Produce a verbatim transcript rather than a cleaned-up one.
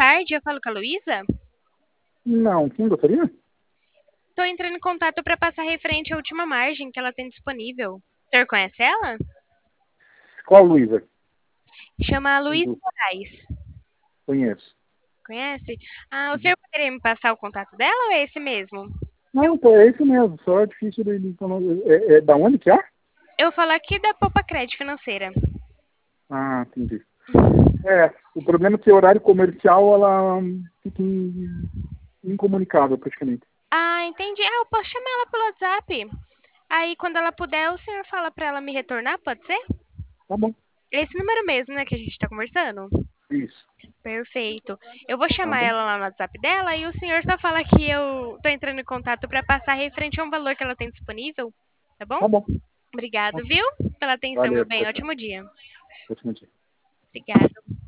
tarde, eu falo com a Luísa. Não, quem gostaria? Tô entrando em contato para passar referente à última margem que ela tem disponível. O senhor conhece ela? Qual, Luísa? Chama Luísa Do- Moraes. Conheço. Conhece? Ah, o Uhum. senhor poderia me passar o contato dela ou é esse mesmo? Não, pô, é isso mesmo. Só é difícil de... de- É, é da onde que é? Eu falo aqui da Popa Crédito Financeira. Ah, entendi. É, o problema é que o horário comercial, ela hum, fica in- incomunicável praticamente. Ah, entendi. Ah, eu posso chamar ela pelo WhatsApp. Aí, quando ela puder, o senhor fala para ela me retornar, pode ser? Tá bom. Esse número mesmo, né, que a gente tá conversando? Isso. Perfeito. Eu vou Tá chamar bom? ela lá no WhatsApp dela e o senhor só fala que eu tô entrando em contato para passar referente a um valor que ela tem disponível, tá bom? Tá bom. Obrigado, Ok. viu? Pela atenção, meu Valeu, bem. tchau, tchau. Ótimo dia. Ótimo dia. Obrigada.